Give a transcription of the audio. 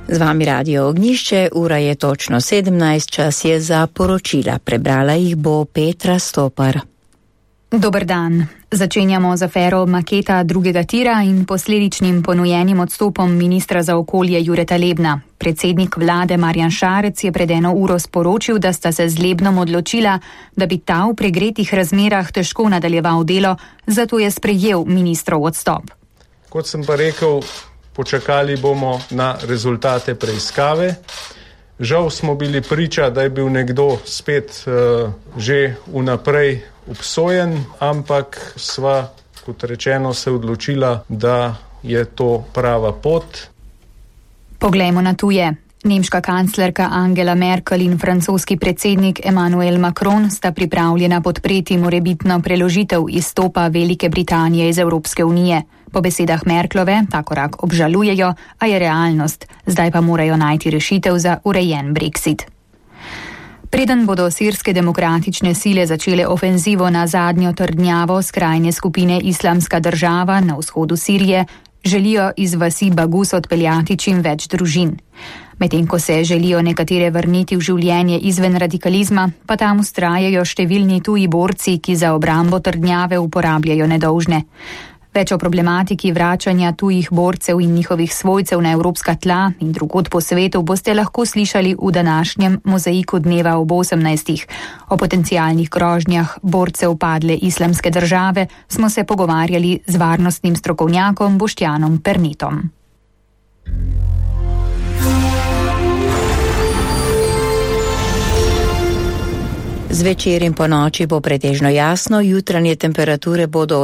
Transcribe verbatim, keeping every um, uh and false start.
Z vami Radio Ognjišče, ura je točno sedemnajst, čas je za poročila. Prebrala jih bo Petra Stopar. Dober dan. Začenjamo z afero maketa drugega tira in posledičnim ponujenim odstopom ministra za okolje Jureta Lebna. Predsednik vlade Marjan Šarec je pred eno uro sporočil, da sta se z Lebnom odločila, da bi ta v pregretih razmerah težko nadaljeval delo, zato je sprejel ministrov odstop. Kot sem pa rekel, počakali bomo na rezultate preiskave. Žal smo bili priča, da je bil nekdo spet uh, že vnaprej obsojen, ampak sva, kot rečeno, se odločila, da je to prava pot. Poglejmo na tuje. Nemška kanclerka Angela Merkel in francoski predsednik Emmanuel Macron sta pripravljena podpreti morebitno preložitev izstopa Velike Britanije iz Evropske unije. Po besedah Merklove ta korak obžalujejo, a je realnost. Zdaj pa morajo najti rešitev za urejen Brexit. Preden bodo sirske demokratične sile začele ofenzivo na zadnjo trdnjavo skrajne skupine Islamska država na vzhodu Sirije, želijo iz vasi Bagus odpeljati čim več družin. Medtem ko se želijo nekatere vrniti v življenje izven radikalizma, pa tam vztrajajo številni tuji borci, ki za obrambo trdnjave uporabljajo nedolžne. Več o problematiki vračanja tujih borcev in njihovih svojcev na evropska tla in drugod po svetu boste lahko slišali v današnjem mozaiku dneva ob osemnajstih. O potencialnih grožnjah borcev padle Islamske države smo se pogovarjali z varnostnim strokovnjakom Boštjanom Pernitom. Zvečer in po noči bo pretežno jasno, jutranje temperature bodo